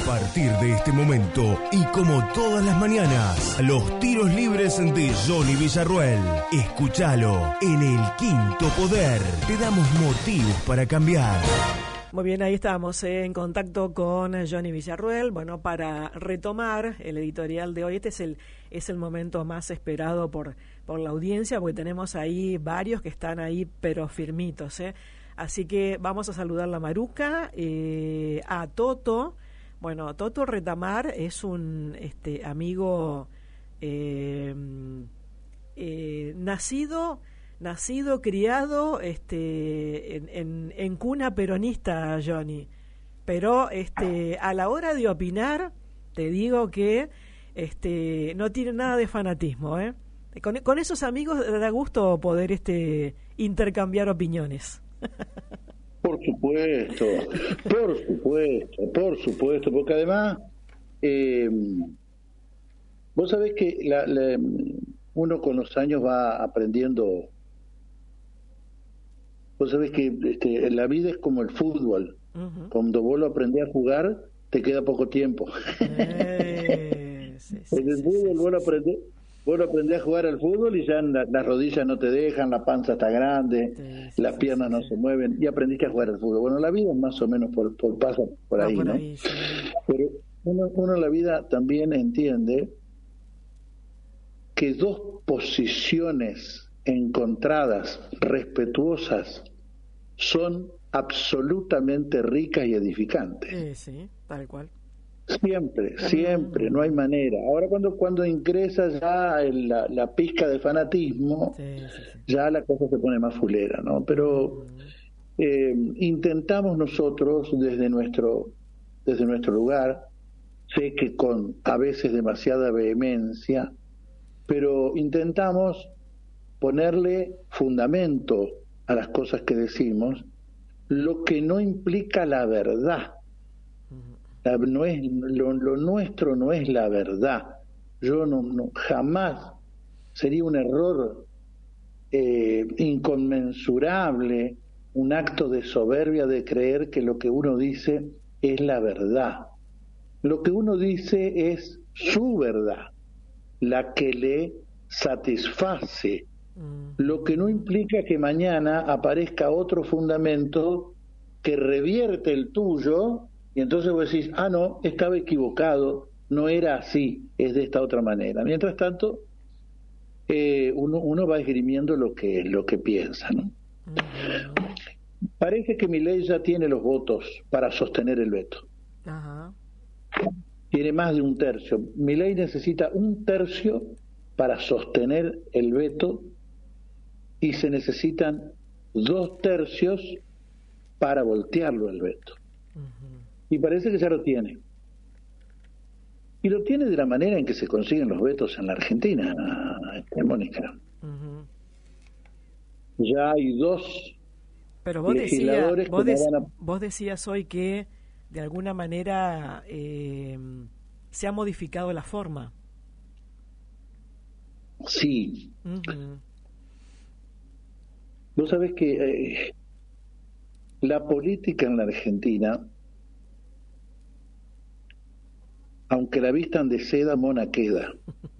partir de este momento y como todas las mañanas, los tiros libres de Johnny Villarruel. Escúchalo en El Quinto Poder. Te damos motivos para cambiar. Muy bien, ahí estamos en contacto con Johnny Villarruel. Bueno, para retomar el editorial de hoy, este es el momento más esperado por la audiencia, porque tenemos ahí varios que están ahí, pero firmitos, ¿eh? Así que vamos a saludar a Maruca, a Toto. Bueno, Toto Retamar es un amigo nacido, criado en cuna peronista, Johnny. Pero a la hora de opinar, te digo que no tiene nada de fanatismo, ¿eh? Con esos amigos da gusto poder intercambiar opiniones. Por supuesto, porque además vos sabés que uno con los años va aprendiendo. Vos sabés que la vida es como el fútbol. Uh-huh. Cuando vos lo aprendés a jugar, te queda poco tiempo. En el fútbol vos lo aprendés a jugar al fútbol y ya las rodillas no te dejan, la panza está grande, las piernas no se mueven, y aprendiste a jugar al fútbol. Bueno, la vida es más o menos pasa por ahí, ¿no? Sí. Pero uno en la vida también entiende que dos posiciones encontradas, respetuosas, son absolutamente ricas y edificantes. Sí, tal cual. Siempre, no hay manera. Ahora cuando ingresa ya la pizca de fanatismo, ya la cosa se pone más fulera, ¿no? Pero intentamos nosotros desde nuestro lugar, sé que con a veces demasiada vehemencia, pero intentamos ponerle fundamento a las cosas que decimos, lo que no implica la verdad. Lo nuestro no es la verdad. Yo no jamás sería un error inconmensurable, un acto de soberbia de creer que lo que uno dice es la verdad. Lo que uno dice es su verdad, la que le satisface, lo que no implica que mañana aparezca otro fundamento que revierte el tuyo, y entonces vos decís, no, estaba equivocado, no era así, es de esta otra manera. Mientras tanto, uno va esgrimiendo lo que piensa, ¿no? Parece que Milei ya tiene los votos para sostener el veto. Ajá. Tiene más de un tercio. Milei necesita un tercio para sostener el veto y se necesitan 2 tercios para voltearlo el veto. Uh-huh. Y parece que ya lo tiene. Y lo tiene de la manera en que se consiguen los vetos en la Argentina, Mónica. Uh-huh. Ya hay 2 legisladores vos decías hoy que de alguna manera se ha modificado la forma. Sí. Uh-huh. Vos sabés que la política en la Argentina, aunque la vistan de seda, mona queda.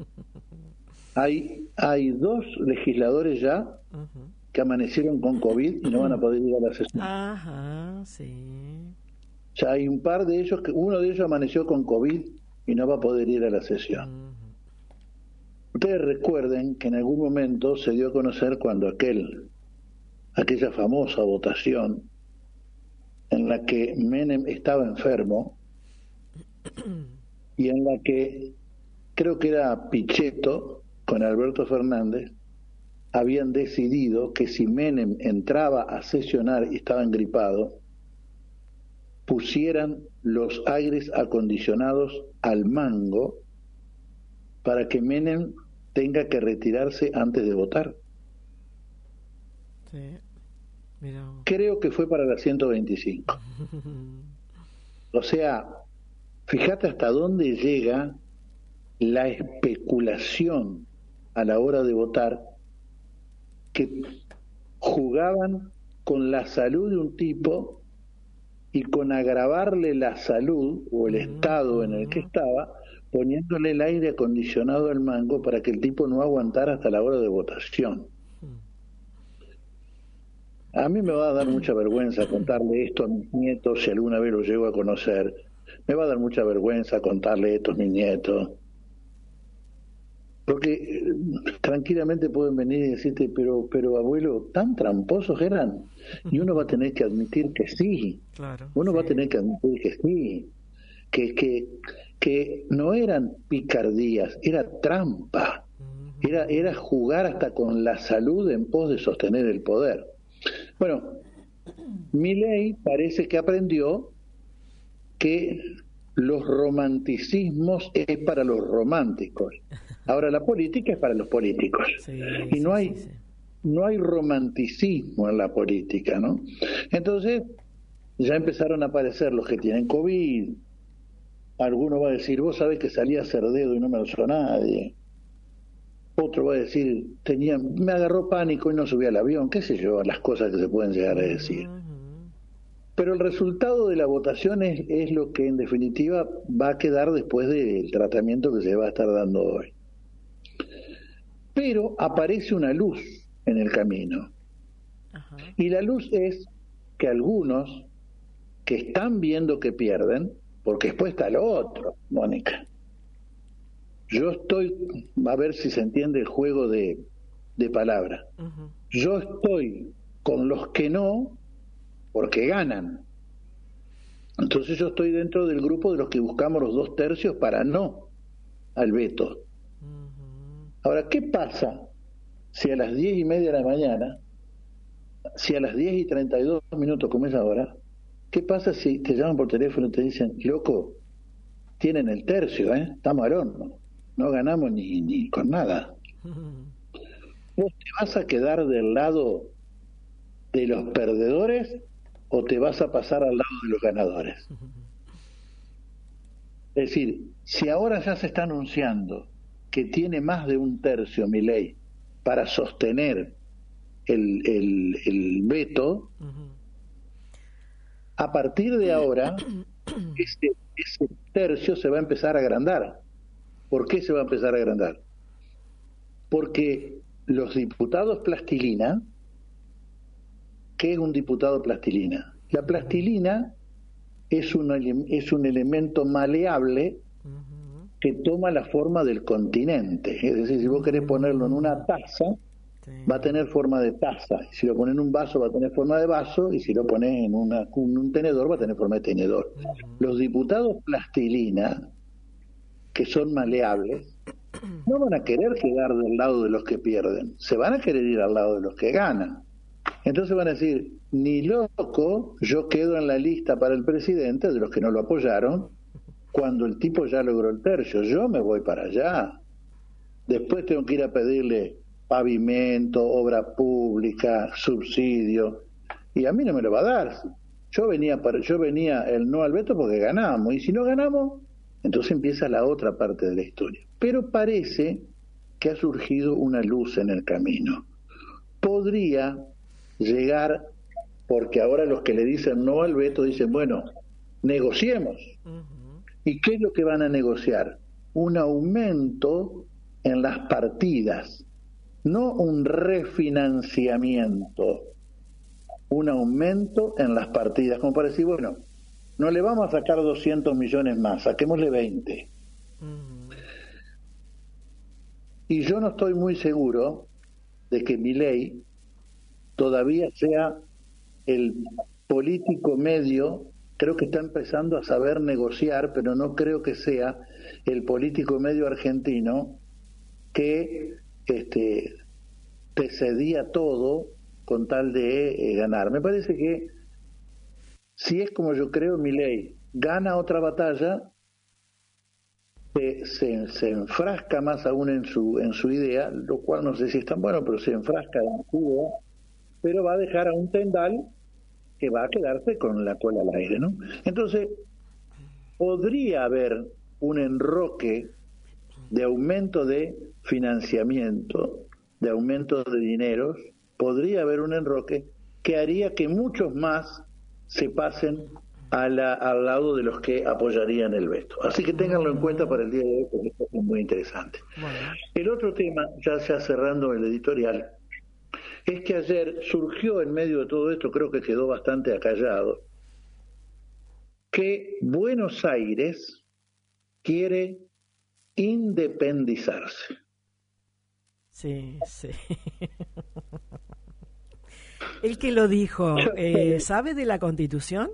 Hay 2 legisladores ya uh-huh. que amanecieron con COVID y no van a poder ir a la sesión. Ajá, sí. Ya hay un par de ellos, uno de ellos amaneció con COVID y no va a poder ir a la sesión. Uh-huh. Ustedes recuerden que en algún momento se dio a conocer cuando aquella famosa votación en la que Menem estaba enfermo y en la que creo que era Pichetto con Alberto Fernández habían decidido que si Menem entraba a sesionar y estaba engripado, pusieran los aires acondicionados al mango para que Menem tenga que retirarse antes de votar. Sí. Mira. Creo que fue para la 125. O sea, fíjate hasta dónde llega la especulación a la hora de votar, que jugaban con la salud de un tipo y con agravarle la salud o el estado en el que estaba, poniéndole el aire acondicionado al mango para que el tipo no aguantara hasta la hora de votación. A mí me va a dar mucha vergüenza contarle esto a mis nietos, si alguna vez los llego a conocer. Me va a dar mucha vergüenza contarle esto a mis nietos. Porque tranquilamente pueden venir y decirte, pero abuelo, ¿tan tramposos eran? Y uno va a tener que admitir que sí. Claro, uno va a tener que admitir que sí. Que no eran picardías, era trampa. Era jugar hasta con la salud en pos de sostener el poder. Bueno, Milei parece que aprendió que los romanticismos es para los románticos. Ahora la política es para los políticos. Y no hay romanticismo en la política, ¿no? Entonces, ya empezaron a aparecer los que tienen COVID. Alguno va a decir, vos sabés que salía a hacer dedo y no me lo usó nadie. Otro va a decir, me agarró pánico y no subí al avión, qué sé yo, las cosas que se pueden llegar a decir. Pero el resultado de la votación es lo que en definitiva va a quedar después del tratamiento que se va a estar dando hoy. Pero aparece una luz en el camino. Y la luz es que algunos que están viendo que pierden, porque después está lo otro, Mónica. Yo estoy, a ver si se entiende el juego de palabras. Yo estoy con los que no, porque ganan. Entonces yo estoy dentro del grupo de los que buscamos los 2/3 para no al veto. Ahora, ¿qué pasa si a las 10:30 de la mañana, si a las 10:32 como es ahora, qué pasa si te llaman por teléfono y te dicen, loco, tienen el tercio, estamos al horno, no ganamos ni con nada? ¿Vos te vas a quedar del lado de los perdedores o te vas a pasar al lado de los ganadores? Es decir, si ahora ya se está anunciando que tiene más de 1/3 Milei para sostener el veto, a partir de ahora ese tercio se va a empezar a agrandar. ¿Por qué se va a empezar a agrandar? Porque los diputados plastilina, ¿qué es un diputado plastilina? La plastilina es un elemento maleable que toma la forma del continente. Es decir, si vos querés ponerlo en una taza, va a tener forma de taza. Si lo pones en un vaso, va a tener forma de vaso. Y si lo pones en un tenedor, va a tener forma de tenedor. Los diputados plastilina, que son maleables, no van a querer quedar del lado de los que pierden. Se van a querer ir al lado de los que ganan. Entonces van a decir, ni loco, yo quedo en la lista para el presidente de los que no lo apoyaron, cuando el tipo ya logró el tercio. Yo me voy para allá. Después tengo que ir a pedirle pavimento, obra pública, subsidio, y a mí no me lo va a dar. Yo venía el no al veto porque ganamos, y si no ganamos, entonces empieza la otra parte de la historia. Pero parece que ha surgido una luz en el camino. Podría llegar, porque ahora los que le dicen no al veto dicen, bueno, negociemos. ¿Y qué es lo que van a negociar? Un aumento en las partidas, no un refinanciamiento, un aumento en las partidas, como para decir, bueno, no le vamos a sacar 200 millones más, saquémosle 20. Y yo no estoy muy seguro de que Milei todavía sea el político medio. Creo que está empezando a saber negociar, pero no creo que sea el político medio argentino que te cedía todo con tal de ganar. Me parece que si es como yo creo, Milei gana otra batalla, se enfrasca más aún en su idea, lo cual no sé si es tan bueno, pero se enfrasca en su idea, pero va a dejar a un Tendal que va a quedarse con la cola al aire, ¿no? Entonces, podría haber un enroque de aumento de financiamiento, de aumento de dineros, podría haber un enroque que haría que muchos más se pasen al lado de los que apoyarían el veto. Así que ténganlo en cuenta para el día de hoy, porque esto es muy interesante. Bueno. El otro tema, ya cerrando el editorial, es que ayer surgió en medio de todo esto, creo que quedó bastante acallado, que Buenos Aires quiere independizarse. Sí. ¿El que lo dijo, sabe de la Constitución?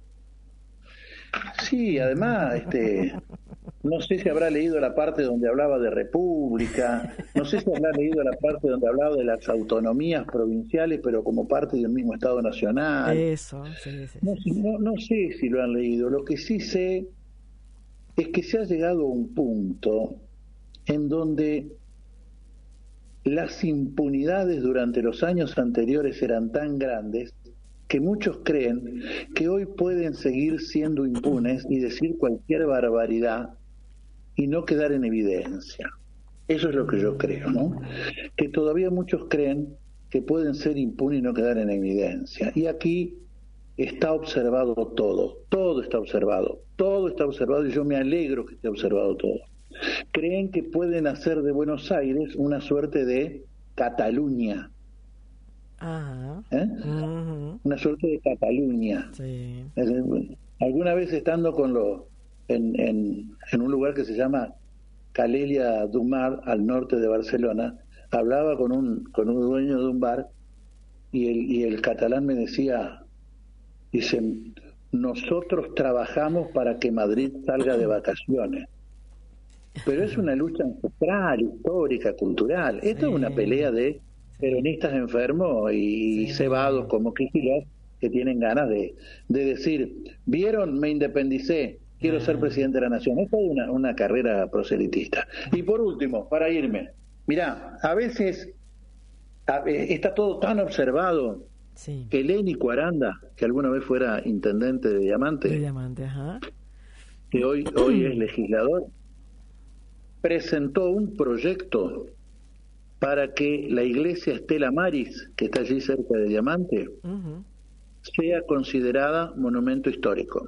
Sí, además, no sé si habrá leído la parte donde hablaba de república, no sé si habrá leído la parte donde hablaba de las autonomías provinciales, pero como parte de un mismo Estado nacional. Eso, sí. No sé si lo han leído. Lo que sí sé es que se ha llegado a un punto en donde las impunidades durante los años anteriores eran tan grandes que muchos creen que hoy pueden seguir siendo impunes y decir cualquier barbaridad y no quedar en evidencia. Eso es lo que yo creo, ¿no? Que todavía muchos creen que pueden ser impunes y no quedar en evidencia. Y aquí está observado todo está observado y yo me alegro que esté observado todo. Creen que pueden hacer de Buenos Aires una suerte de Cataluña. Una suerte de Cataluña. Sí. Alguna vez estando en un lugar que se llama Calella du Mar, al norte de Barcelona, hablaba con un dueño de un bar y el catalán me decía, dice, nosotros trabajamos para que Madrid salga de vacaciones. Pero es una lucha ancestral, histórica, cultural. Esto es una pelea de peronistas enfermos y cebados como Kicillof, que tienen ganas de decir, ¿vieron? Me independicé, quiero ser presidente de la nación. Esto es una carrera proselitista. Y por último, para irme, mirá, a veces está todo tan observado que Lénico Aranda, que alguna vez fuera intendente de Diamante, que hoy es legislador, presentó un proyecto para que la iglesia Estela Maris, que está allí cerca de Diamante, sea considerada monumento histórico.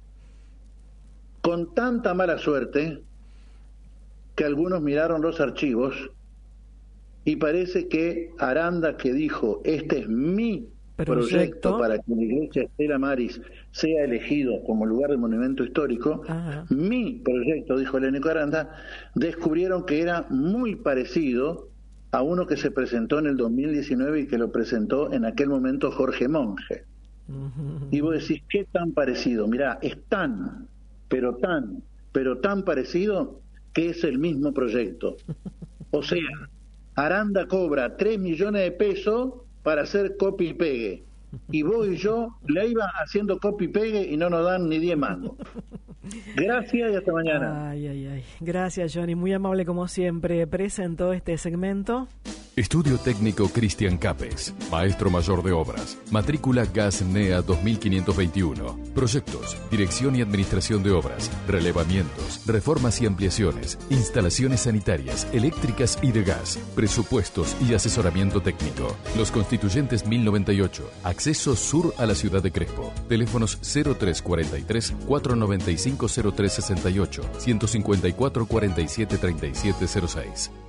Con tanta mala suerte que algunos miraron los archivos y parece que Aranda, que dijo, este es mi proyecto para que la iglesia Estela Maris sea elegido como lugar de monumento histórico, mi proyecto, dijo Lénico Aranda, descubrieron que era muy parecido a uno que se presentó en el 2019 y que lo presentó en aquel momento Jorge Monge. Y vos decís, ¿qué tan parecido? Mirá, es tan parecido que es el mismo proyecto. O sea, Aranda cobra 3 millones de pesos para hacer copy y pegue. Y vos y yo le iba haciendo copy y pegue y no nos dan ni 10 mangos. Gracias y hasta mañana. Gracias, Johnny. Muy amable como siempre. Presentó este segmento. Estudio Técnico Cristian Capes, Maestro Mayor de Obras, matrícula GAS-NEA 2521, proyectos, dirección y administración de obras, relevamientos, reformas y ampliaciones, instalaciones sanitarias, eléctricas y de gas, presupuestos y asesoramiento técnico. Los Constituyentes 1098, acceso sur a la ciudad de Crespo, teléfonos 0343-495-0368, 154-47-3706.